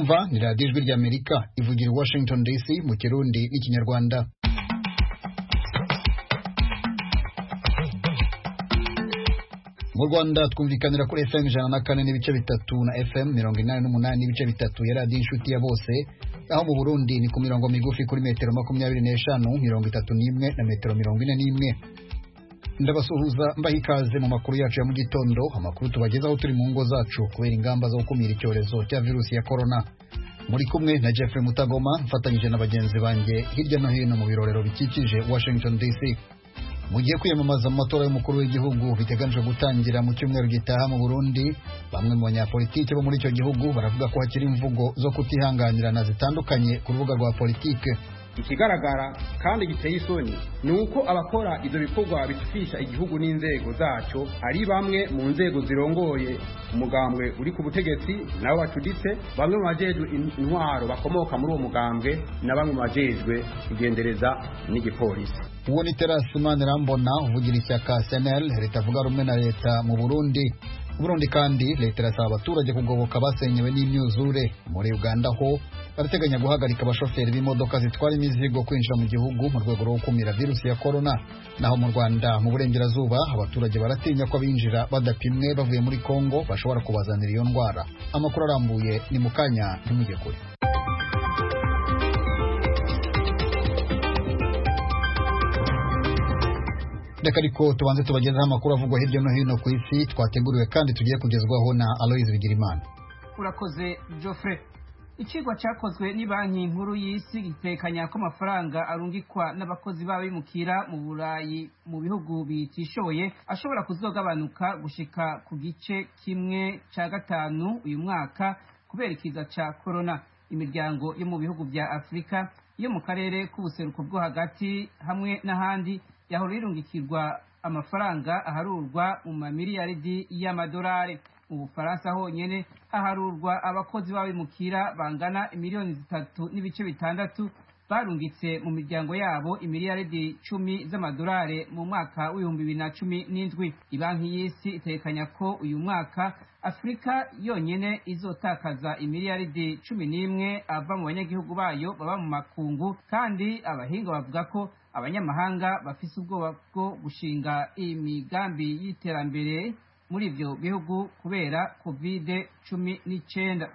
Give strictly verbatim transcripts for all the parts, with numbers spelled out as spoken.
mwumva ni radiyo ijwi ry'Amerika ivugira i Washington D C mu Kirundi n'Ikinyarwanda. Mu Rwanda twumvikanira kuri F M ijana na kane n'ibice bitatu na F M mirongo inani n'umunani n'ibice bitatu ya radiyo inshuti ya bose, aho mu Burundi ni ku mirongo migufi kuri metero makumyabiri n'eshanu, mirongo itatu n'imwe na metero mirongo ine n'imwe. Ndabasuhuza mbaha ikaze mu makuru yacu ya mu gitondo, amakuru tubagezaho turi mu ngo zacu kubera ingamba zo gukumira icyorezo cya virusi ya corona. Muri kumwe na Jeffrey Mutagoma mfatanyije na bagenzi banjye hirya no hino mu birorero bikikije Washington D C. Mugiye kwiyamamaza mu matora y'umukuru w'igihugu biteganijwe gutangira mu cyumweru gitaha mu Burundi, bamwe mu banyapolitike bo muri icyo gihugu baravuga ko hakiri imvugo zo kutihanganirana zitandukanye ku rubuga rwa politike. Ikigaragara kandi giteye isoni ni uko abakora ivyo bikorwa bitufisha igihugu n'inzego zaco ari bamwe mu nzego zirongoye umugambwe uri ku butegetsi nabo bacuditse, bamwe mu bajejwe intwaro bakomoka muri uwo mugambwe na bamwe mu bajejwe kugendereza n'igipolisi. Uwo ni Terasi Manirambona uvugira ishyaka C N L ritavuga rumwe na leta mu Burundi. Burundi kandi leta irasaba abaturage kugoboka basenyewe n'imyuzure. Muri Uganda ho barateganya guhagarika abashoferi b'imodoka zitwara imizigo kwinjira mu gihugu mu rwego rwo gukumira virusi ya corona. Naho mu Rwanda mu burengerazuba abaturage baratinya ko abinjira badapimwe bavuye muri Kongo bashobora kubazanira iyo ndwara. Amakuru arambuye ni mukanya ntimujye kure. Reka ariko tubanze tubagezaho amakuru avugwa hirya no hino ku isi twateguriwe kandi tugiye kugezwaho na Aloise Bigirimana. Urakoze Geoffrey. Ikigwa cyakozwe ni banki nkuru y'isi gitekanya ko amafaranga arungikwa n'abakozi b'abimukira mu Burayi mu bihugu bitishoboye ashobora kuzogabanuka gushika ku gice kimwe cya gatanu uyu mwaka kubera ikiza cya corona. Imiryango yo mu bihugu bya Afrika yo mu karere k'ubuseruko bwo hagati hamwe n'ahandi yahora irungikirwa amafaranga aharurwa mu mamiliyaridi y'amadolari. Mu Bufaransa honyene haharurwa abakozi b'abimukira bangana imiliyoni zitatu n'ibice bitandatu barungitse mu miryango yabo imiliyaridi cumi z'amadolari mu mwaka w'ibihumbi bibiri na cumi n'indwi. Ibanki y'isi itekanya ko uyu mwaka Afrika yonyene izotakaza imiliyaridi cumi n'imwe ava mu banyagihugu bayo baba mu makungu, kandi abahinga bavuga ko abanyamahanga bafise ubwoba bwo gushinga imigambi y'iterambere muri ivyo bihugu kubera covid cumi n'icenda.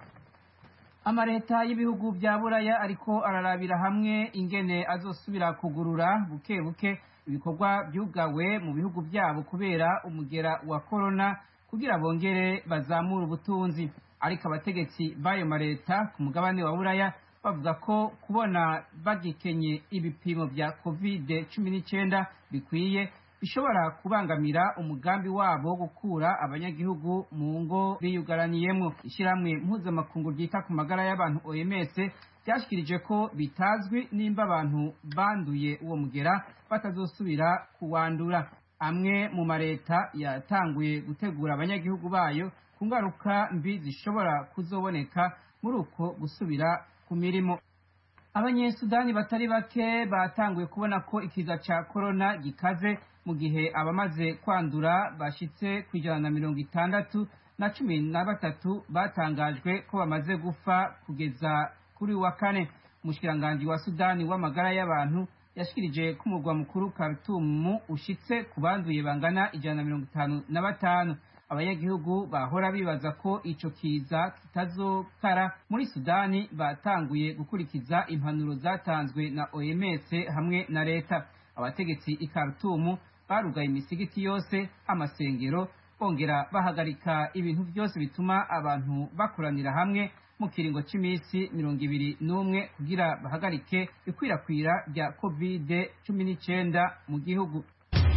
Amareta y'ibihugu bya Buraya ariko ararabira hamwe ingene azosubira kugurura buke buke ibikorwa byugawe mu bihugu byabo kubera umugera wa corona kugira bongere bazamura ubutunzi. Ariko abategetsi b'ayo mareta ku mugabane wa Buraya bavuga ko kubona bagikenye ibipimo bya covid cumi n'icenda bikwiye bishobora kubangamira umugambi wabo wo gukura abanyagihugu mu ngo biyugaraniyemo. Ishyirahamwe mpuzamakungu ryita ku magara y'abantu O M S ryashikirije ko bitazwi nimba abantu banduye uwo mugera batazosubira kuwandura. Amwe mu mareta yatanguye gutegura abanyagihugu bayo ku ngaruka mbi zishobora kuzoboneka muri uko gusubira ku mirimo. Abanyesudani batari bake batanguye kubona ko ikiza ca corona gikaze mu gihe abamaze kwandura bashitse ku ijana na mirongo itandatu na cumi na batatu batangajwe ko bamaze gufa kugeza kuri wa kane. Umushikiranganji wa Sudani w'amagara y'abantu yashikirije ko umurwa mukuru Khartoum ushitse ku banduye bangana ijana na mirongo itanu na batanu. Abanyagihugu bahora bibaza ko ico kiza kitazokara muri Sudani batanguye gukurikiza impanuro zatanzwe na O M S hamwe na leta. Abategetsi i Khartoum barugaye imisigiti yose, amasengero, bongera bahagarika ibintu byose bituma abantu bakoranira hamwe mu kiringo c'imisi mirongo ibiri n'umwe kugira bahagarike ikwirakwira rya covid cumi n'icenda mu gihugu.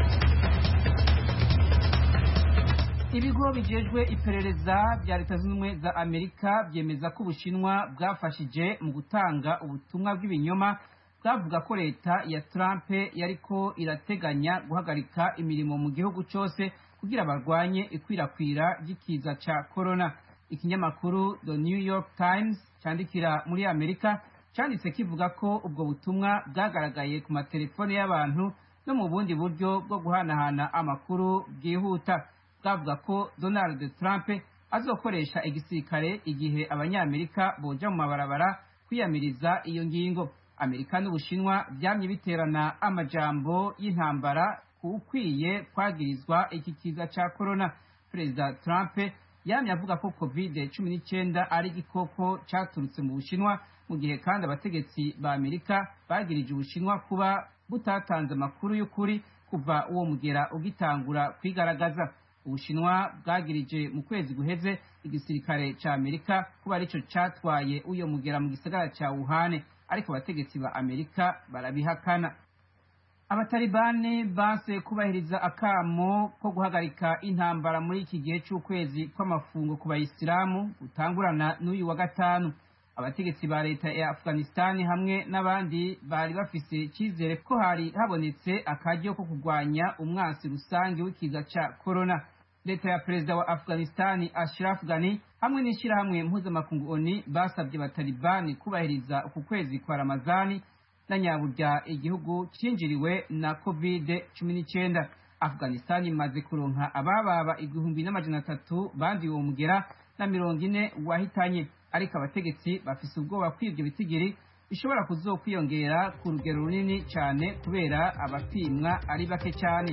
Ibigo bijejwe iperereza bya Leta Zunze Ubumwe za Amerika byemeza ko Ubushinwa bwafashije mu gutanga ubutumwa bw'ibinyoma bwavuga ko leta ya Trump yariko irateganya guhagarika imirimo mu gihugu cyose kugira barwanye ikwirakwira ry'ikiza ca corona. Ikinyamakuru The New York Times cyandikira muri Amerika cyanditse kivuga ko ubwo butumwa bwagaragaye ku matelefone y'abantu no mu bundi buryo bwo guhanahana amakuru bwihuta. Bwavuga ko Donald Trump azokoresha igisirikare igihe abanyamerika boja mu mabarabara kwiyamiriza iyo ngingo. Amerika n'Ubushinwa byamye biterana amajambo y'intambara ukwiye kwagirizwa iki kiza ca corona. Perezida Trump yamye avuga ko covid cumi n'icyenda ari igikoko caturutse mu Bushinwa, mu gihe kandi abategetsi ba Amerika bagirije Ubushinwa kuba butatanze amakuru y'ukuri kuva uwo mugera ugitangura kwigaragaza. Ubushinwa bwagirije mu kwezi guheze igisirikare ca Amerika kuba arico catwaye uyo mugera mu gisagara ca Wuhan, ariko abategetsi ba Amerika barabihakana. Abatalibani banse kubahiriza akamo ko guhagarika intambara muri iki gihe c'ukwezi kw'amafungo ku bayisilamu gutangurana n'uyu wa gatanu. Abategetsi ba leta ya Afghanistan hamwe n'abandi bari bafise icyizere ko hari habonetse akaryo ko kurwanya umwasi rusange w'ikiza ca corona. Leta ya perezida wa Afghanistan Ashraf Ghani hamwe n'ishirahamwe mpuzamakungu O N U basabye abatalibani kubahiriza uku kwezi kwa Ramazani na nyaburya igihugu cinjiriwe na covid cumi n'icyenda. Afghanistan imaze kuronka abababa igihumbi n'amajana atatu bandi uwo mugera na mirongo ine wahitanye, ariko abategetsi bafise ubwoba kw'ivyo bitigiri bishobora kuzokwiyongera ku rugero runini cyane kubera abapimwa ari bake cyane.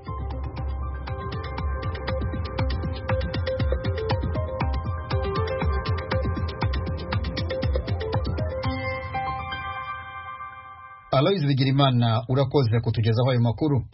Aloys Bigirimana urakoze kutugezaho ayo makuru.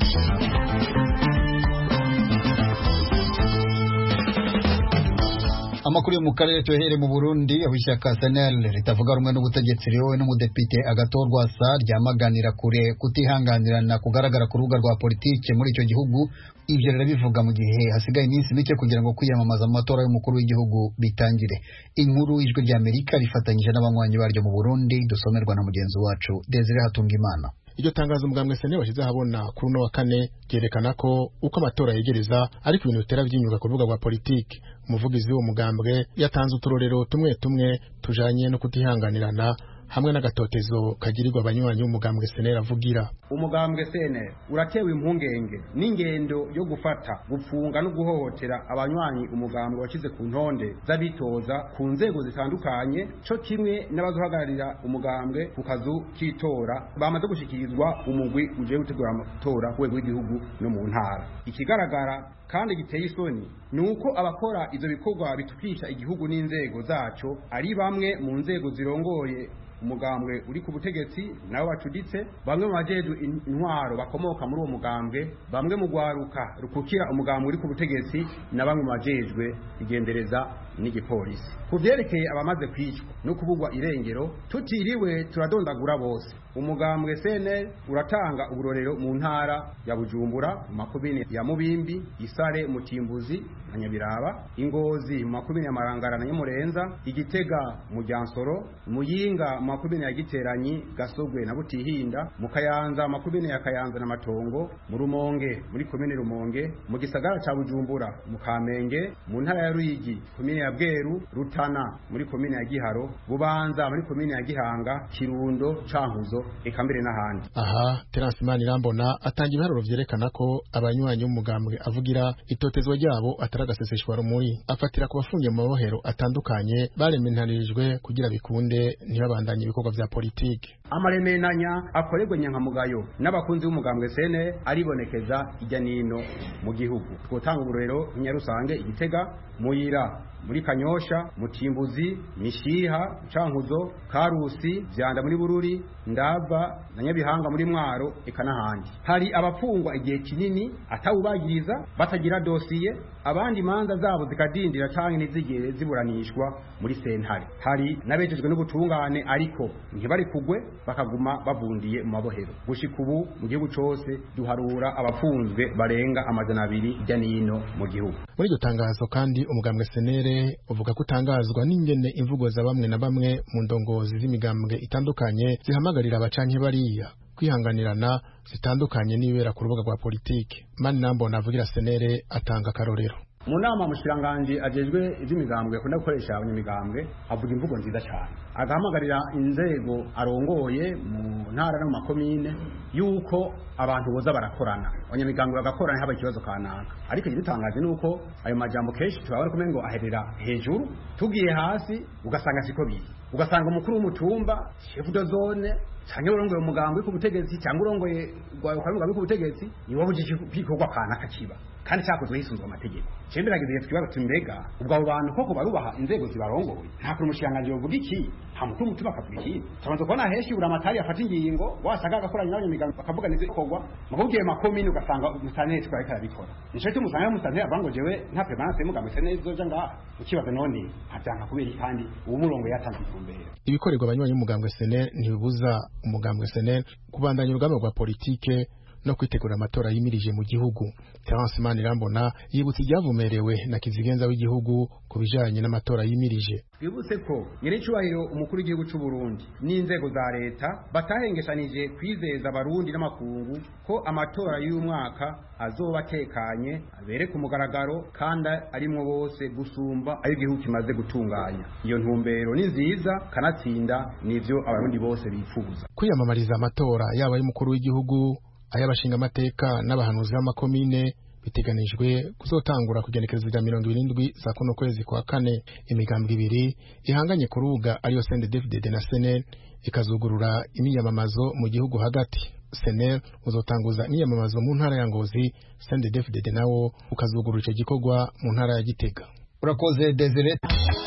Amakuru yo mu karere tuhere mu Burundi, aho ishyaka S N L ritavuga rumwe n'ubutegetsi riyowe n'umudepite Agathon Rwasa ryamaganira kure kutihanganirana kugaragara ku rubuga rwa politike muri icyo gihugu. Ivyo rirabivuga mu gihe hasigaye iminsi mike kugira ngo kwiyamamaza mu matora y'umukuru w'igihugu bitangire. Inkuru Ijwi ry'Amerika rifatanyije n'abanywanyi baryo mu Burundi dusomerwa na mugenzi wacu Desire Hatungimana. Iryo tangazo umugambwe S N L washize habona kuri uno wa kane ryerekana ko uko amatora yegereza ariko ibintu bitera by'inyuga ku rubuga rwa politike. Umuvugizi w'uwo mugambwe yatanze uturorero tumwe tumwe tujanye no kutihanganirana hamwe n'agatotezo kagirirwa abanywanyi b'umugambwe S N L avugira. Umugambwe S N L uratewe impungenge n'ingendo yo gufata gupfunga no guhohotera abanywanyi umugambwe wakize ku ntonde z'abitoza ku nzego zitandukanye, cyo kimwe n'abazohagararira umugambwe ku kazu k'itora bamaze gushikirizwa umugwi uje gutegura amatora ku rwego rw'igihugu no mu ntara. Ikigaragara kandi giteye isoni nuko abakora ivyo bikorwa bitukisha igihugu n'inzego zaco ari bamwe mu nzego zirongoye umugambwe uri ku butegetsi nabo bacuditse, bamwe mu bajeje intwaro bakomoka muri uwo mugambwe, bamwe mu gwaruka rukukira umugambwe uri ku butegetsi na bamwe mu bajejwe igendereza n'igipolisi. Kuvyerekeye abamaze kwicwa no kubugwa irengero tutiriwe turadondagura bose, umugambwe S N L uratanga uburorero mu ntara ya Bujumbura, mu makomine ya Mubimbi, Isare, Mutimbuzi na Nyabiraba, Ingozi mu makomine ya Marangara na Nyamurenza, Igitega mu Ryansoro, Muyinga mu makomine ya Giteranyi, Gasogwe na Butihinda, mu Kayanza mu makomine ya Kayanza na Matongo, mu Rumonge muri komine Rumonge, mu gisagara ca Bujumbura, mu Kamenge, mu ntara ya Ruyigi komine ya Bweru, Rutana muri komine ya Giharo, Bubanza muri komine ya Gihanga, Kirundo, Cankuzo eka mbere n'ahandi. Aha Terence Manirambona atanga ibiharuro vyerekana ko abanywanyi b'umugambwe avugira itotezwa ryabo ataragaseseshwa rumuri, afatira ku bafungiye mu mabohero atandukanye baremenanirijwe kugira bikunde ntibabandanye ibikorwa vya politike. Amaremenanya akorerwe nyankamugayo n'abakunzi b'umugambwe S N L aribonekeza ijya nino mu gihugu. Twotanga uburero Nyarusange, Igitega, Muyira muri Kanyosha, Mutimbuzi, Mishiha, Cankuzo, Karusi, Vyanda muri Bururi, Ndava na Nyabihanga muri Mwaro eka n'ahandi. Hari abafungwa igihe kinini atawubagiriza batagira dosiye, abandi manza zabo zikadindira canke nizigere ziburanishwa muri sentare. Hari nabejejwe n'ubutungane ariko ntibari kugwe bakaguma bavundiye mu mabohero. Gushika ubu mu gihugu cose duharura abafunzwe barenga amajana abiri ijya nino mu gihugu. Muri iryo tangazo kandi umugambwe S N L uvuga ko utangazwa n'ingene imvugo za bamwe na bamwe mu ndongozi z'imigambwe itandukanye zihamagarira abacanke bariya kwihanganirana zitandukanye n'ibera ku rubuga rwa politike. Manirambona avugira S N L atanga karorero. mu nama mushiranganje ajejwe iby'imigambwe akunda gukoresha abanyamigambwe avuga imvugo nziza cyane agahamagarira inzego arongoye mu ntara no mu makomine yuko abantu boza barakorana abanyamigambwe bagakorana haba ikibazo kanaka ariko igitangaje nuko ayo majambo kenshi tubabara kumenya ngo aherera hejuru tugiye hasi ugasanga siko biri ugasanga umukuru w'umutumba chef de zone cyangwa urongoye umugambwe ku butegetsi cyangwa urongoye gwayo kwa ku butegetsi niwo bujije kwikorwa kana kakiba kandi cyakozwe hisunzwe amategeko cyenderageze twibaga tumbega ubwo abo bantu koko barubaha inzego zibarongoye nta kuri umushanganje uvuga iki nta mukuru w'umutumba akavuga iki tabanza kubona heshi uramatari afata ingingo wasaga agakoranya n'abanyamigambo bakavuga neze kogwa mugubwiye makomine ugasanga umusanire twari karabikora nico cyo musanga umusanire abango jewe nta permanence y'umugambo sene izoja nga ukibaza none habyanga kubera kandi uwo murongo yatanze itumbere ibikorerwa abanywanyi y'umugambwe sene ntibibuza umugambwe sene kubandanya urugamba rwa politike no kwitegura amatora yimirije mu gihugu. Terence Manirambona yibutse ibyavumerewe na kizigenza w'igihugu kubijanye n'amatora yimirije. Bibutse ko nyiricubahiro umukuru w'igihugu cy'u Burundi n'inzego za leta batahengeshanije kwizeza abarundi n'amakungu ko amatora y'uyu mwaka azoba tekanye abere ku mugaragaro kandi arimwo bose gusumba ayo igihugu kimaze gutunganya. Iyo ntumbero ni nziza kanatsinda nivyo abarundi bose bifuza. Kwiyamamariza amatora yaba y'umukuru w'igihugu ayabashinga amateka n'abahanuzi b'amakomine biteganijwe kuzotangura kugenekereza rya mirongo irindwi za kuno kwezi kwa kane. Imigambwe ibiri ihanganye ku rubuga ariyo C N D D F D D na S N L ikazugurura imiyamamazo mu gihugu hagati. S N L uzotanguza imiyamamazo mu ntara ya Ngozi, C N D D F D D nawo ukazugurura ico gikorwa mu ntara ya Gitega. Urakoze Desire.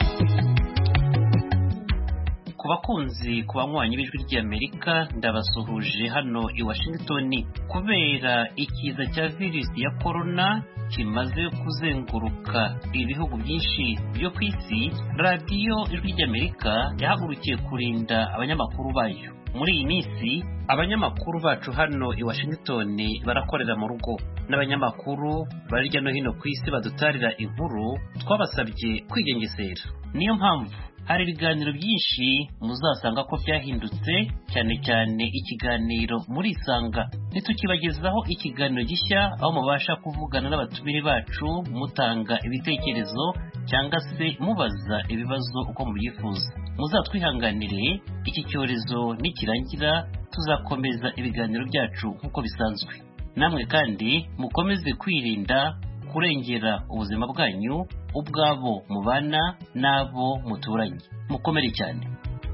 Ku bakunzi ku banywanyi b'ijwi ry'Amerika ndabasuhuje hano i Washington. Kubera ikiza cya virusi ya corona kimaze kuzenguruka ibihugu byinshi byo ku isi, radiyo ijwi ry'Amerika yahagurukiye kurinda abanyamakuru bayo. Muri iyi minsi abanyamakuru bacu hano i Washington barakorera mu rugo, n'abanyamakuru bari hirya no hino ku isi badutarira inkuru twabasabye kwigengesera. Niyo mpamvu hari ibiganiro byinshi muzasanga ko byahindutse, cyane cyane ikiganiro muri Isanga. Nitukibagezaho ikiganiro gishya aho mubasha kuvugana n'abatumire bacu mutanga ibitekerezo cyangwa se mubaza ibibazo uko mubyifuza. Muzatwihanganire, iki cyorezo nikirangira tuzakomeza ibiganiro byacu nk'uko bisanzwe. Namwe kandi mukomeze kwirinda kurengera ubuzima bwanyu, ubwabo mubana nabo muturanye. Mukomere cyane.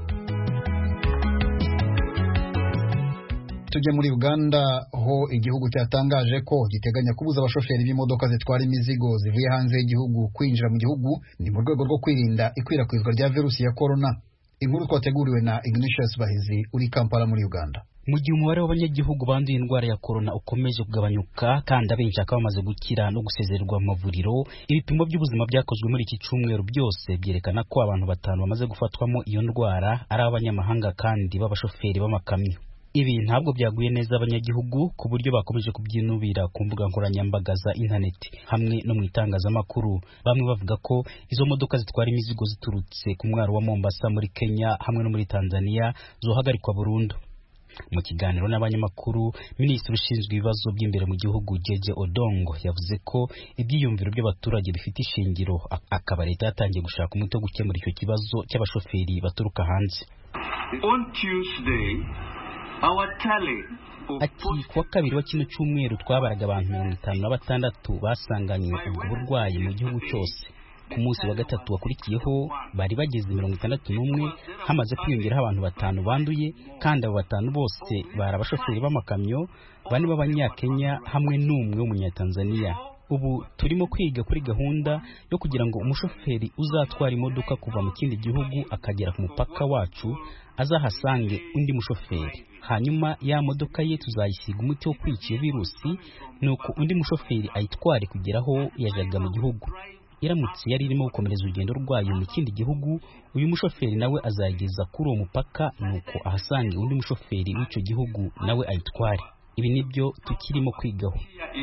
Tujye muri Uganda ho igihugu cyatangaje ko giteganya kubuza abashoferi b'imodoka zitwara imizigo zivuye hanze y'igihugu kwinjira mu gihugu, ni mu rwego rwo kwirinda ikwirakwizwa rya virusi ya corona. Inkuru twateguriwe na Ignatius Bahizi uri Kampala muri Uganda. Mu gihe umubare w'abanyagihugu banduye indwara ya corona ukomeje kugabanyuka kandi abenshi akaba bamaze gukira no gusezererwa mu mavuriro, ibipimo by'ubuzima byakozwe muri iki cyumweru byose byerekana ko abantu batanu bamaze gufatwamo iyo ndwara ari abanyamahanga kandi b'abashoferi b'amakamyo. Ibi ntabwo byaguye neza abanyagihugu ku buryo bakomeje kubyinubira ku mbuga nkoranyambaga za internet hamwe no mu itangazamakuru. Bamwe bavuga ko izo modoka zitwara imizigo ziturutse ku mwaro wa Mombasa muri Kenya hamwe no muri Tanzania zohagarikwa burundu. Mu kiganiro n'abanyamakuru, Minisitiri ushinzwe ibibazo by'imbere mu gihugu Jeje Odongo yavuze ko ibyiyumviro by'abaturage bifite ishingiro, akaba leta yatangiye gushaka umuti wo gukemura icyo kibazo cy'abashoferi baturuka hanze. On Tuesday, our tally Ati kuwa kabiri wa kino cyumweru twabaraga abantu mirongo itanu na batandatu basanganywe ubwo burwayi mu gihugu cyose. Ku munsi wa gatatu wakurikiyeho bari bageze mirongo itandatu n'umwe, hamaze kwiyongeraho abantu batanu banduye, kandi abo batanu bose bari abashoferi b'amakamyo, bane b'abanyakenya hamwe n'umwe w'umunyatanzania. Ubu turimo kwiga kuri gahunda yo kugira ngo umushoferi uzatwara imodoka kuva mu kindi gihugu akagera ku mupaka wacu azahasange undi mushoferi, hanyuma ya modoka ye tuzayisiga umuti wo kwica iyo virusi, nuko undi mushoferi ayitware kugeraho yajaga mu gihugu. Iramutse yari irimo gukomereza urugendo rwayo mu kindi gihugu, uyu mushoferi nawe azageza kuri uwo mupaka, nuko ahasange undi mushoferi w'icyo gihugu nawe ayitware. Ibi nibyo tukirimo kwigaho.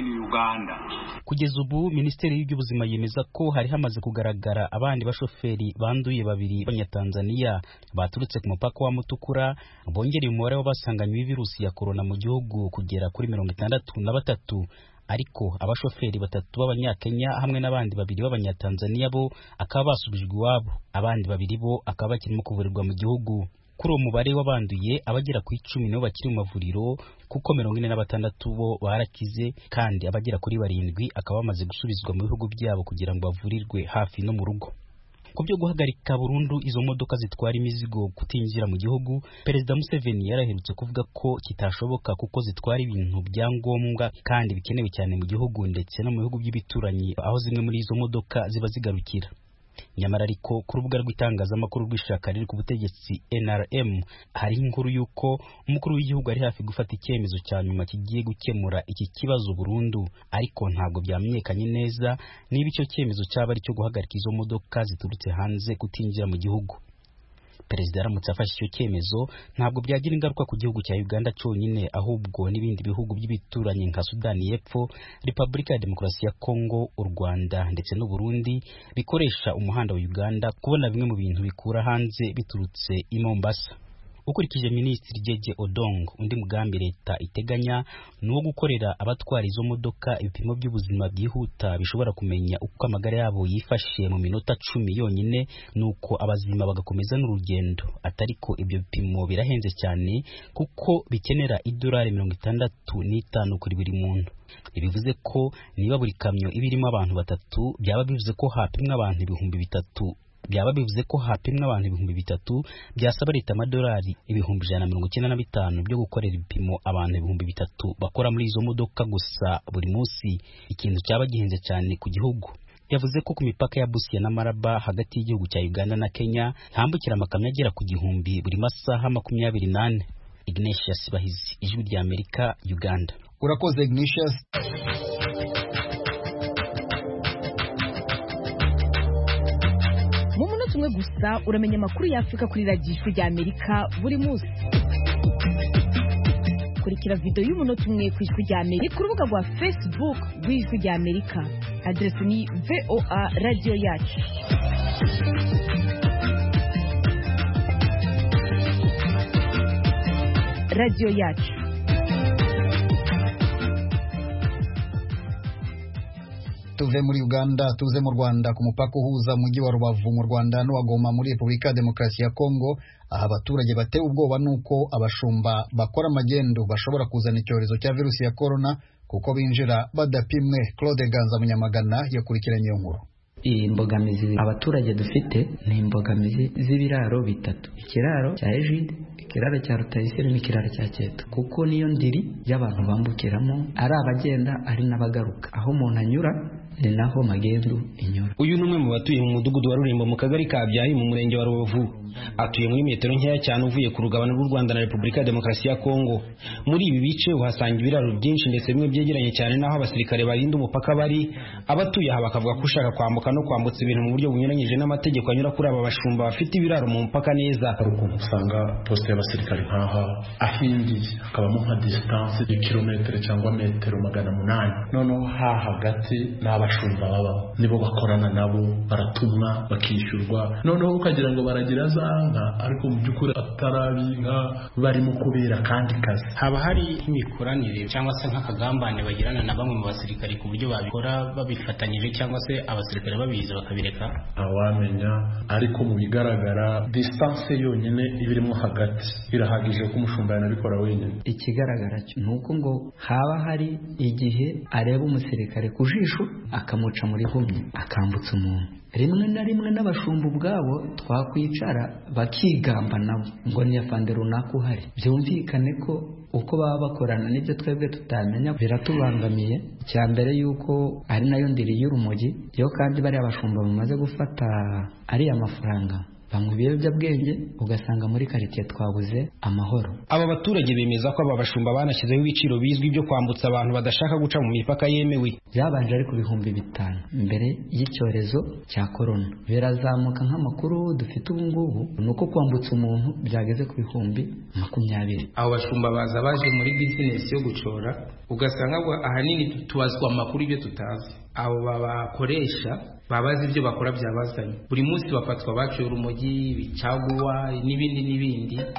Kugeza ubu Minisiteri y'Ubuzima yemeza ko hari hamaze kugaragara abandi bashoferi banduye babiri b'Abanyatanzania baturutse ku mupaka wa Mutukura, bongereye umubare w'abasanganywe virusi ya corona mu gihugu kugera kuri mirongo itandatu na batatu. ariko abashoferi batatu b'abanyakenya hamwe n'abandi babiri b'abanyatanzania bo akaba basubijwe iwabo, abandi babiri bo akaba bakirimo kuvurirwa mu gihugu. Kuri uwo mubare w'abanduye abagera ku icumi nibo bakiri mu mavuriro kuko mirongo ine na batandatu bo barakize, kandi abagera kuri barindwi akaba bamaze gusubizwa mu bihugu byabo kugira ngo bavurirwe hafi no mu rugo. Ku byo guhagarika burundu izo modoka zitwara imizigo kutinjira mu gihugu, Perezida Museveni yaraherutse kuvuga ko kitashoboka kuko zitwara ibintu bya ngombwa kandi bikenewe cyane mu gihugu ndetse no mu bihugu by'ibituranyi aho zimwe muri izo modoka ziba zigarukira. Nyamara ariko ku rubuga rw'itangazamakuru rw'ishaka riri ku butegetsi N R M hari inkuru y'uko umukuru w'igihugu ari hafi gufata icyemezo cya nyuma kigiye gukemura iki kibazo burundu, ariko ntabwo byamenyekanye neza niba icyo cyemezo cyaba ari cyo guhagarika izo modoka ziturutse hanze kutinjira mu gihugu. Perezida aramutse afashe icyo cyemezo ntabwo byagira ingaruka ku gihugu cya Uganda cyonyine, ahubwo n'ibindi bihugu by'ibituranyi nka Sudani y'Epfo, Repubulika ya Demokarasi ya Kongo, u Rwanda ndetse n'u Burundi bikoresha umuhanda wa Uganda kubona bimwe mu bintu bikura hanze biturutse i Mombasa. Ukurikije Minisitiri Jeje Odong, undi mugambi leta iteganya ni uwo gukorera abatwara izo modoka ibipimo by'ubuzima byihuta bishobora kumenya uko amagara yabo yifashe mu minota cumi yonyine, nuko abazima bagakomeza n'urugendo. Atariko ibyo bipimo birahenze cyane kuko bikenera idolari mirongo itandatu n'itanu kuri buri muntu. Ibivuze ko niba buri kamyo ibirimo abantu batatu byaba bivuze ko hapimwa abantu ibihumbi bitatu byaba bivuze ko hapimwa abantu ibihumbi bitatu byasaba leta amadolari ibihumbi ijana na mirongo icyenda na bitanu byo gukorera ibipimo abantu ibihumbi bitatu bakora muri izo modoka gusa buri munsi, ikintu cyaba gihenze cyane ku gihugu. Yavuze ko ku mipaka ya Busia na Maraba hagati y'igihugu cya Uganda na Kenya hambukira amakamyo agera ku gihumbi buri masaha makumyabiri n'ane. Ignatius Bahizi, Ijwi rya Amerika, Uganda. Urakoze Ignatius. Mu munota umwe gusa uramenya amakuru ya Afrika kuri radiyo rya Amerika buri munsi. Kurikira video y'umunota umwe ku Ijwi rya Amerika ku rubuga rwa Facebook rw'Ijwi rya Amerika. Adresse ni V O A Radio Yacu. Radio Yacu. Tuve muri Uganda tuze mu Rwanda ku mupaka uhuza umujyi wa Rubavu mu Rwanda n'uwa Goma muri Repubulika ya Demokarasi ya Kongo. Aha abaturage batewe ubwoba nuko abashumba bakora amagendo bashobora kuzana icyorezo cya virusi ya corona kuko binjira badapimwe. Claude Ganza Munyamagana yakurikiranye iyo nkuru. Imbogamizi abaturage dufite ni imbogamizi z'ibiraro bitatu: ikiraro cya Ejide, ikiraro cya Rutayisire n'ikiraro cya Cyeto, kuko niyo ndiri y'abantu bambukiramo ari abagenda ari n'abagaruka. Aho umuntu anyura ni naho magendu inyura. Uyu numwe mu batuye mu mudugudu wa Rurimbo mu kagari ka Byahi mu murenge wa Rubavu. Atuye muri metero nkeya cyane uvuye ku rugabano rw'u Rwanda na Repubulika ya Demokarasi ya Kongo. Muri ibi bice uhasanga ibiraro byinshi ndetse bimwe byegeranye cyane naho abasirikare barinda umupaka bari. Abatuye aha bakavuga ko ushaka kwambuka no kwambutsa ibintu mu buryo bunyuranyije n'amategeko anyura kuri aba bashumba bafite ibiraro mu mupaka neza. Hari ukuntu usanga poste y'abasirikare nkaha ahingiye hakabamo nka distance y'ikilometero cyangwa metero magana munani, noneho ha hagati n'abashumba baba nibo bakorana nabo, baratumwa bakishyurwa, noneho ukagira ngo baragira za nka ariko mu by'ukuri atarabinka barimo kubera kandi kazi. Haba hari imikoranire cyangwa se nk'akagambane bagirana na bamwe mu basirikare ku buryo babikora babifatanyije cyangwa se abasirikare babizi bakabireka. Awamenya, ariko mu bigaragara distance yonyine ibirimo hagati irahagije ko umushumba yanabikora wenyine. Ikigaragara cyo nuko ngo haba hari igihe areba umusirikare ku jisho akamuca muri humye akambutsa umuntu. Rimwe na rimwe n'abashumba ubwabo twakwicara bakigamba nabo ngo ni afande runaka uhari. Byumvikane ko uko baba bakorana n'ibyo twebwe tutamenya biratubangamiye. Cya mbere yuko ari nayo ndiri y'urumogi yo, kandi bari abashumba bamaze gufata ariya mafaranga bamwe ibiyobyabwenge ugasanga muri quartier twabuze amahoro. Aba baturage bemeza ko aba bashumba banashyizeho ibiciro bizwi byo kwambutsa abantu badashaka guca mu mipaka yemewe. Byabanje ari ku bihumbi bitanu mbere y'icyorezo cya corona, birazamuka nk'amakuru dufite ubu ngubu nuko kwambutsa umuntu byageze ku bihumbi makumyabiri. Abo bashumba baza baje muri business yo gucora, ugasanga ahanini tubazwa amakuru ibyo tutazi. Abo babakoresha babazi ibyo bakora byabazanye. Buri munsi bafatwa baciye urumogi, bicaguwa n'ibindi n'ibindi.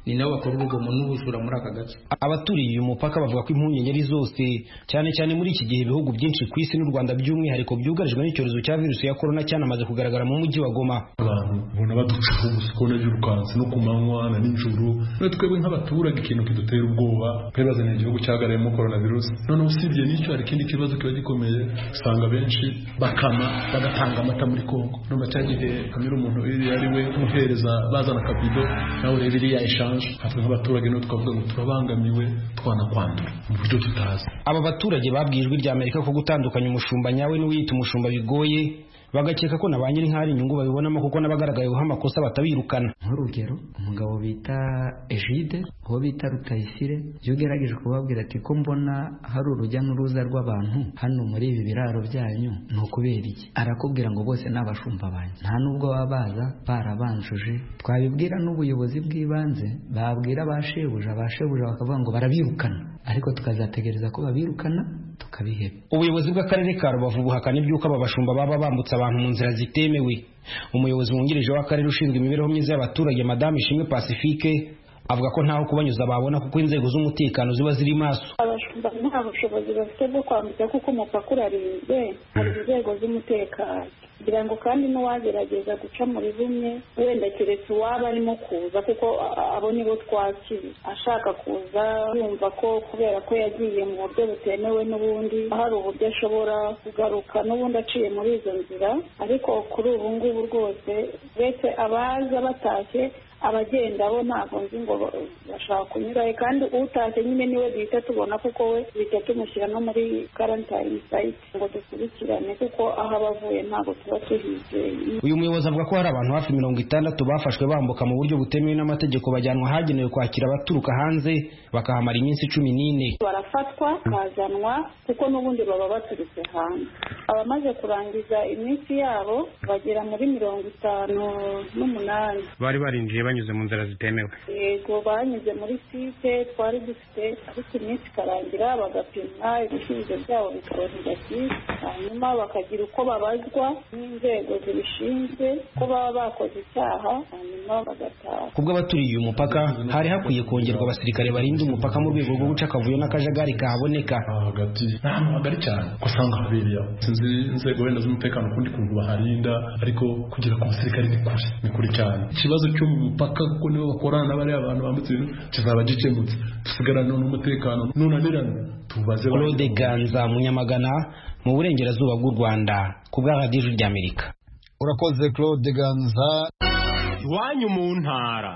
ni nabo bakora urugomo n'ubujura muri aka gace. Abaturiye uyu mupaka bavuga ko impungenge ari zose cyane cyane muri iki gihe ibihugu byinshi ku isi n'u Rwanda by'umwihariko byugarijwe n'icyorezo cya virusi ya corona cyanamaze kugaragara mu mujyi wa Goma. Abantu ubona baducaho umusukone y'urukansi no kumanywa na nijoro, no twebwe nk'abaturage ikintu kidutera ubwoba kwibaza ni igihugu cyagarayemo coronavirus. None usibye n'icyo hari ikindi kibazo kiba gikomeye, usanga benshi bakama bagatanga amata muri Kongo. No bacagihe kamera umuntu iri ari we muhereza bazana kabido nawe rero iri ya exchange, hatwe nk'abaturage no twavuga ngo turabangamiwe twana kwandura mu buryo tutazi. Aba baturage babwijwe rya Amerika ko gutandukanya umushumba nyawe n'uwita umushumba bigoye, bagakeka ko nabanye nk'ari inyungu babibonamo kuko nabagaragayeho amakosa batabirukana. Nk'urugero umugabo bita Egide uwo bita Rutayisire yugerageje kubabwira ati ko mbona hari urujya n'uruza rw'abantu hano muri ibi biraro byanyu ni ukubera iki? Arakubwira ngo bose n'abashumba banyu, nta nubwo babaza barabanjuje. Twabibwira n'ubuyobozi bw'ibanze babwira bashebuja bashebuja bakavuga ngo barabirukana, ariko tukazategereza ko babirukana tukabiheba. Ubuyobozi bw'akarere ka Rubavu buhakana ibyuko aba bashumba baba bambutsa abantu mu nzira zitemewe. Umuyobozi wungirije w'akarere ushinzwe imibereho myiza y'abaturage Madame Ishimwe Pacifique avuga ko ntaho kubanyuza babona kuko inzego z'umutekano ziba ziri maso. Abashumba nta bushobozi bafite bwo kwambutsa kuko umupaka urarinzwe, hari inzego z'umutekano kugira ngo kandi n'uwagerageza guca muri bumwe wenda keretse uwaba arimo kuza kuko abo nibo twakira ashaka kuza yumva ko kubera ko yagiye mu buryo butemewe n'ubundi hari uburyo ashobora kugaruka n'ubundi aciye muri izo nzira, ariko kuri ubu ngubu rwose uretse abaza batashye abagenda bo ntabwo nzi ngo bashaka kunyurayo, kandi utashye nyine niwe duhita tubona kuko we duhita tumushyira no muri quarantine site ngo dukurikirane kuko aho abavuye ntabwo tuba tuhizeye. Uyu muyobozi avuga ko hari abantu hafi mirongo itandatu bafashwe bambuka mu buryo butemewe n'amategeko bajyanwa hagenewe kwakira abaturuka hanze bakahamara iminsi cumi n'ine. Barafatwa bakazanwa kuko n'ubundi baba baturutse hanze. Abamaze kurangiza iminsi yabo bagera muri mirongo itanu n'umunani. Bari barinjiye banyuze mu nzira zitemewe. Yego banyuze muri site twari dufite, ariko iminsi ikarangira bagapimwa ibisubizo byabo bikaba negative, hanyuma bakagira uko babazwa n'inzego zibishinzwe ko baba bakoze icyaha hanyuma bagataha. Kubwo abaturiye uyu mupaka hari hakwiye kongerwa abasirikare barinda umupaka mu rwego rwo guca akavuyo n'akajagari kahaboneka. Hagati n'ahantu hagari cyane usanga habereye sinzi inzego wenda z'umutekano kundi kuntu baharinda, ariko kugira ku basirikare ni kuri ni kuri cyane. Ikibazo cyo mu mupaka kuko nibo bakorana n'abari abantu bambutse ibintu kizaba gikemutse, dusigarana n'umutekano nunanirana tubaze. Claude Ganza Munyamagana mu burengerazuba bw'u Rwanda ku bwa Radio ry'Amerika. Urakoze Claude Ganza. Iwanyu mu ntara.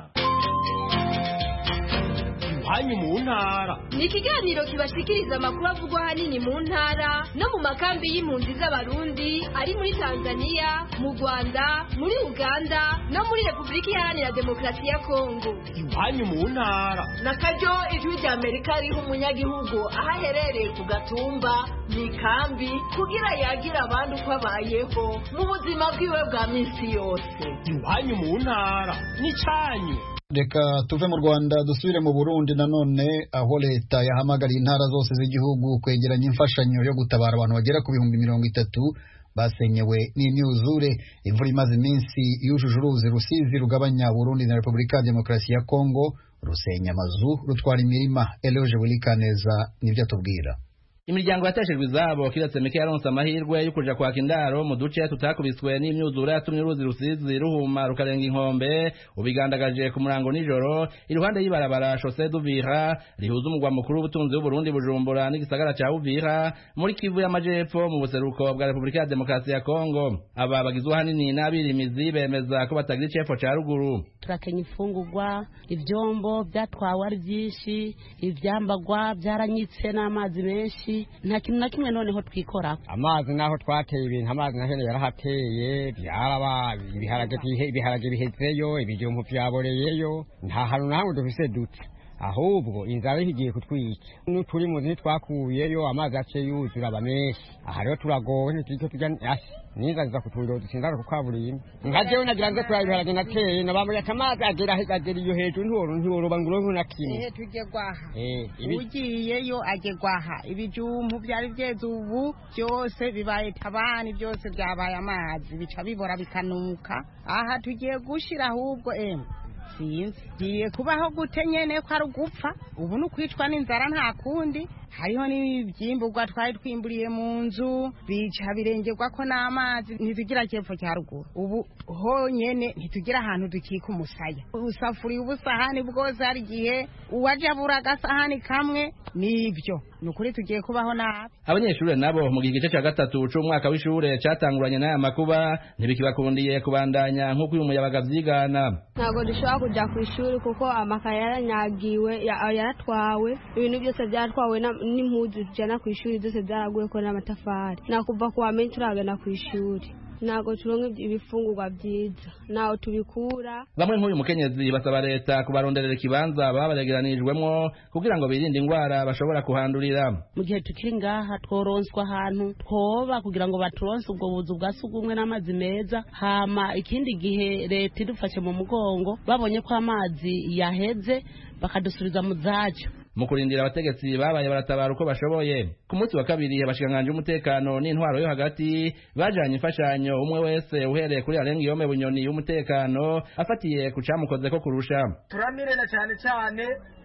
Iwanyu mu ntara ni ikiganiro kibashikiriza amakuru avugwa ahanini mu ntara no mu makambi y'impunzi z'abarundi ari muri Tanzania, mu Rwanda, muri Uganda no muri Repubulika Iharanira Demokarasi ya Kongo. Iwanyu mu ntara nakaryo ijwi rya Amerika riho umunyagihugu aho aherereye ku gatumba mu ikambi kugira yagira abandi uko abayeho mu buzima bwiwe bwa minsi yose. Iwanyu mu ntara ni cyanyu. Reka tuve mu Rwanda dusubire mu Burundi nanone, aho leta yahamagariye intara zose z'igihugu kwegeranya imfashanyo yo gutabara abantu bagera ku bihumbi mirongo itatu basenyewe n'imyuzure. Imvura imaze iminsi yujuje uruzi Rusizi rugabanya Burundi na Repubulika ya Demokarasi ya Kongo rusenya amazu rutwara imirima. Eloge Bulikaneza nibyo atubwira. Imiryango yateshejwe izabo kiretse mike yaronse amahirwe yo kuja kwaka indaro mu duce tutakubiswe n'imyuzure yatumye uruzi Rusizi ruhuma rukarenga inkombe ubigandagaje ku murango nijoro iruhande y'ibarabara Chaussée d'Uvira rihuza umugwa mukuru w'ubutunzi w'u Burundi Bujumbura n'igisagara ca Uvira muri Kivu y'Amajepfo mu buseruko bwa Repubulika ya Demokarasi ya Kongo. Aba bagizwe hanini n'abirimizi bemeza ko batagira icefo ca ruguru. Turakenya ifungurwa, ivyombo byatwawe ari byinshi, ivyambagwa byaranyitse n'amazi menshi, nta kintu na kimwe noneho twikora. Amazi naho twateye ibintu amazi nahene yarahateye byaraba ibiharage ibiharage bihezeyo ibijumbu byaboreyeyo nta hantu naho dufise dute, ahubwo inzara igiye kutwica n'uturi muzi twakuyeyo amazi ace yuzura abamenshi. Aha rero turagowe ntitiko tujya asi niza nza kuturo dusindara kukaburimba ngajewe nagira nze kwa ibiharage nateye nabamwe atamazi agera agera iyo hejuru ntoro ntoro banguro na kimwe eh tujye gwaha eh ugiyeyo ajye gwaha ibijumbu byari byeze ubu byose bibaye tabani byose byabaye amazi bica bibora bikanuka. Aha tugiye gushira ahubwo em sinzi giye kubaho gute nyene ko ari ugupfa ubu nukwicwa n'inzara nta kundi hariho n'ibyimburwa twari twimburiye mu nzu bica birengerwa ko n'amazi ntitugira kepfo cya ruguru ubu honyene ntitugira ahantu dukika umusaya usafuriye ubusahani bwose hari igihe uwaje abura agasahani kamwe nibyo ni ukuri tugiye kubaho nabi abanyeshuri nabo mu gihe cya gatatu c'umwaka w'ishure catanguranye n'aya makuba ntibikibakundiye kubandanya nk'uko uyu muyabaga vyigana ntabwo dushobora kuja ku ishuri kuko amakaye yaranyagiwe yaratwawe ibintu byose byatwawe n'impuzu tujana ku ishuri byose byaraguye ko n'amatafari nakuva ku wamenye turagana ku ishuri ntabwo turonka ibifungurwa byiza naho tubikura bamwe nk'uyu mukenyezi basaba leta kubaronderera ikibanza baba baregeranijwemwo kugira ngo birinde indwara bashobora kuhandurira mu gihe tukiri ngaha tworonswa ahantu twoba kugira ngo baturonse ubwo buzu bwa sugumwe n'amazi meza hama ikindi gihe leta idufashe mu mugongo babonye ko amazi yaheze bakadusubiza mu zacu mu kurindira abategetsi babaye baratabara uko bashoboye ku munsi wa kabiri abashikanganje umutekano n'intwaro yo hagati bajanye imfashanyo umwe wese uhereye kuri arenga yome bunyoni y'umutekano afatiye ku camukoze ko kurusha turamirena cyane cyane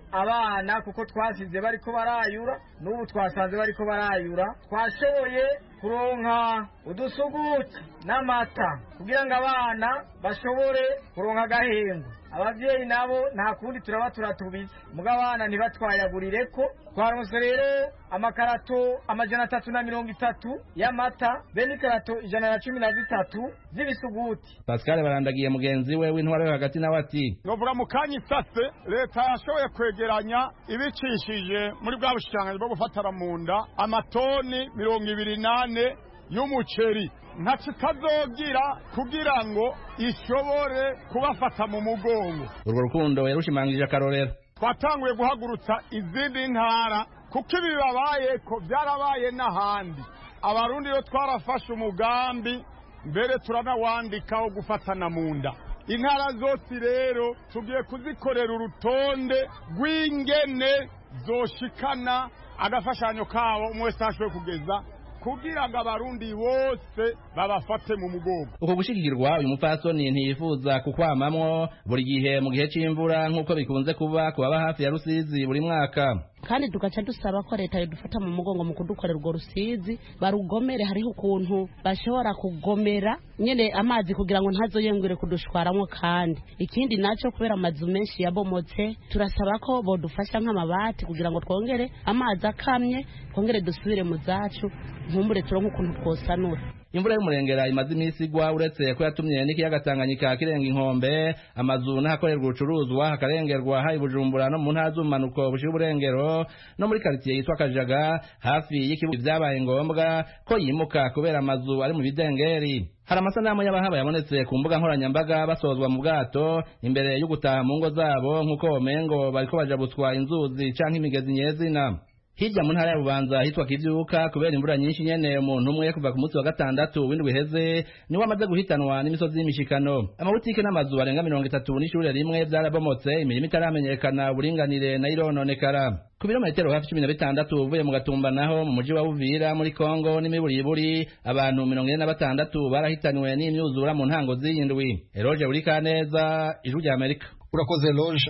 abana kuko twasize bariko barayura n'ubu twasanze bariko barayura twashoboye kuronka udusuguti n'amata kugira ngo abana bashobore kuronka agahengo abavyeyi nabo nta kundi turaba turatubize muga abana ntibatwayagurire ko twaronse rero amakarato amajana atatu na mirongo itatu y'amata be n'ikarato ijana na cumi na zitatu z'ibisuguti Pascal barandagiye mugenzi we w'intwaro yo hagati nawe ati novuga mu kanya isase leta yashoboye kwegeranya ibicishije muri bwa bushikiranganji bwo gufatara mu nda amatoni mirongo ibiri nane y'umuceri nta kitazogira kugira ngo ishobore kubafata mu mugongo urwo rukundo yarushimangije akarorero twatanguye guhagurutsa izindi ntara kuko ibi bibabaye ko byarabaye n'ahandi abarundi yo twarafashe umugambi mbere turanawandika wo gufatana mu nda intara zose rero tugiye kuzikorera urutonde rw'ingene zoshikana agafashanyo kabo umwe wese ashoboye kugeza kugira ngo abarundi bose babafate mu mugongo uko gushigikirwa uyu mupfasoni ntiyifuza kukwamamwo buri gihe mu gihe c'imvura nk'uko bikunze kuba kubaba hafi ya Rusizi buri mwaka kandi tugaca dusaba ko leta yadufata mu mugongo mu kudukorera urwo Rusizi barugomere hariho ukuntu bashobora kugomera nyene amazi kugira ngo ntazoyengure kudushwaramo kandi ikindi naco kubera amazu menshi yabomotse turasaba ko bodufasha nk'amabati kugira ngo twongere amazi akamye twongere dusubire mu zacu nkumbure turonke ukuntu twosanura imvura y'umurengera imaze iminsi igwa uretse ko yatumye n'ikiyaga Tanganyika kirenga inkombe amazu n'ahakorerwa ubucuruzwa hakarengerwa hari Bujumbura no mu ntara z'umanuko bushira uburengero no muri quartier yitwa Kajaga hafi y'ikibuga byabaye ngombwa ko yimuka kubera amazu ari mu bidengeri hari amasanamu y'abahaba yabonetse ku mbuga nkoranyambaga basozwa mu bwato imbere yo gutaha mu ngo zabo nk'uko Omengo bariko bajabutswa inzuzi canke imigezi nyezina hirya mu ntara ya Bubanza hitwa Kivyuka kubera imvura nyinshi nyene umuntu umwe kuva ku munsi wa gatandatu w'indwi uheze niwe amaze guhitanwa n'imisozi y'imishikano amabutike n'amazu arenga mirongo itatu n'ishure rimwe byarabomotse imirimo itaramenyekana uburinganire na irononekara ku birometero hafi cumi na bitandatu uvuye mu Gatumba naho mu muji wa Uvira muri Kongo n'imiburiburi abantu mirongo ine na batandatu barahitanywe n'imyuzura mu ntango z'iyindwi Eroge Burikaneza Ijwi rya Amerika urakoze Loge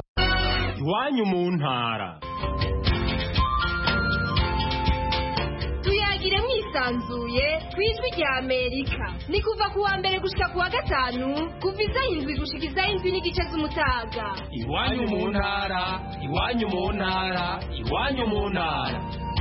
iwanyu mu ntara tuyagire mwisanzuye kwijwi rya Amerika ni kuva ku wa mbere gushika ku wa gatanu kuva iza indwi gushika iza indwi n'igice z'umutaga iwanyu mu ntara iwanyu mu ntara iwanyu mu ntara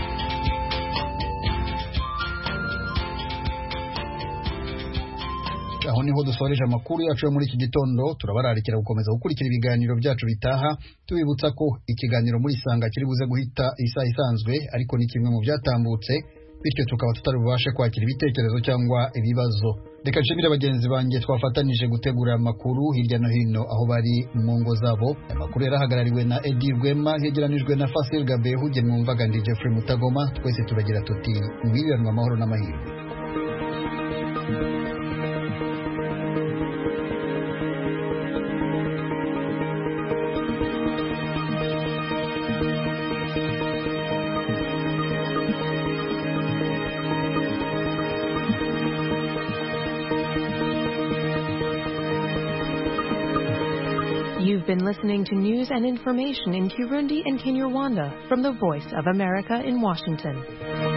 aho niho dusoreje amakuru yacu yo muri iki gitondo turabararikira gukomeza gukurikira ibiganiro byacu bitaha tubibutsa ko ikiganiro muri Sanga kiri buze guhita isa isanzwe ariko ni kimwe mu byatambutse bityo tukaba tutari bubashe kwakira ibitekerezo cyangwa ibibazo reka nshimire bagenzi banjye twafatanije gutegura amakuru hirya no hino aho bari mu ngo zabo amakuru yarahagarariwe na Edi Rwema hegeranijwe na Fasil Gabehu je mwumvaga ndi Jeffrey Mutagoma twese turagira tuti mwibiranwa amahoro n'amahirwe You've been listening to news and information in Kirundi and Kinyarwanda from the Voice of America in Washington.